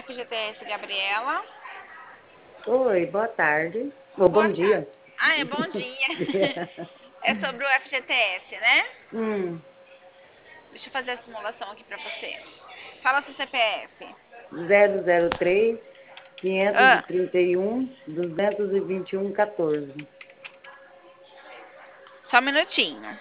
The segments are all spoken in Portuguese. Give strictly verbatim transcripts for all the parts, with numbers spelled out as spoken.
F G T S Gabriela. Oi, boa tarde. Ou Boa bom tarde. dia. Ah, é bom dia. É sobre o F G T S, né? Hum, Deixa eu fazer a simulação aqui pra você. Fala seu C P F. zero zero três, quinhentos e Ah, trinta e um, duzentos e vinte e um, quatorze. só um minutinho.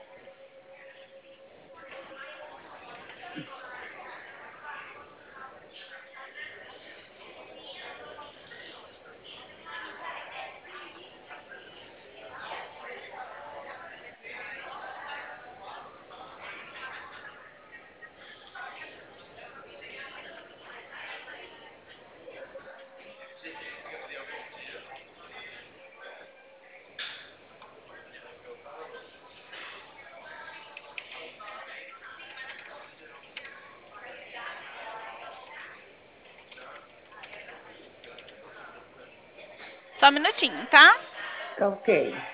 Só um minutinho, tá? Ok.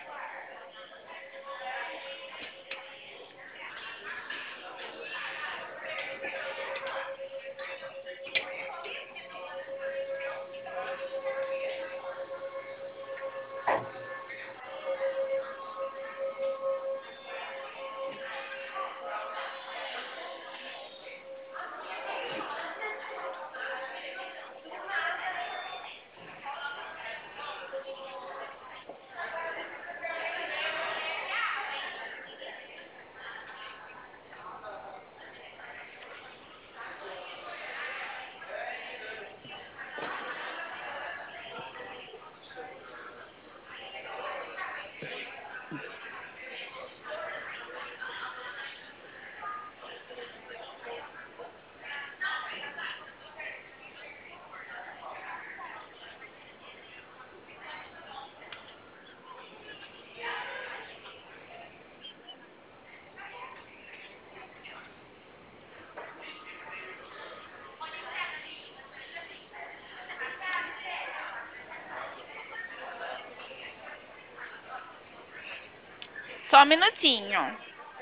Só um minutinho.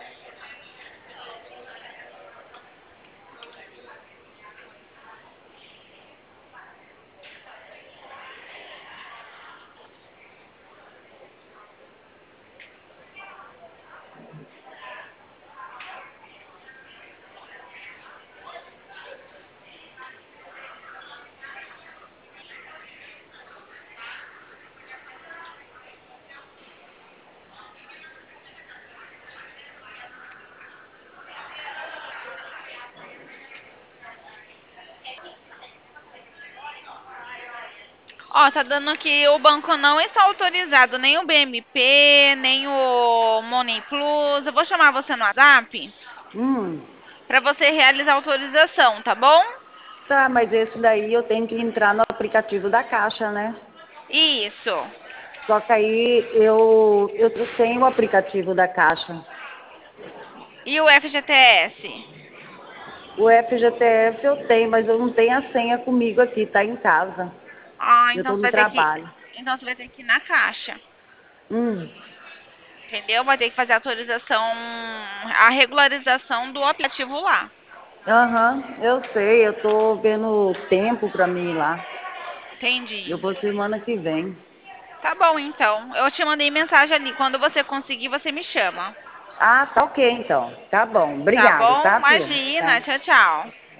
Ó, tá dando que o banco não está autorizado, nem o B M P, nem o Money Plus. Eu vou chamar você no WhatsApp Hum, para você realizar a autorização, tá bom? tá, mas esse daí eu tenho que entrar no aplicativo da Caixa, né? Isso. Só que aí eu, eu tenho o aplicativo da Caixa. E o F G T S? O F G T S eu tenho, mas eu não tenho a senha comigo aqui, tá em casa. Ah, Eu então tô você no vai ter que, trabalho. então você vai ter que ir na caixa, Hum, entendeu? Vai ter que fazer a autorização, a regularização do aplicativo lá. aham, eu sei, eu tô vendo tempo pra mim ir lá. Eu Entendi. vou semana que vem. Tá bom, então. Eu te mandei mensagem ali. Quando você conseguir, você me chama. Ah, tá ok então. Tá bom. Tá Obrigado, bom? tá, Fia? Imagina. Tá. Tchau, tchau.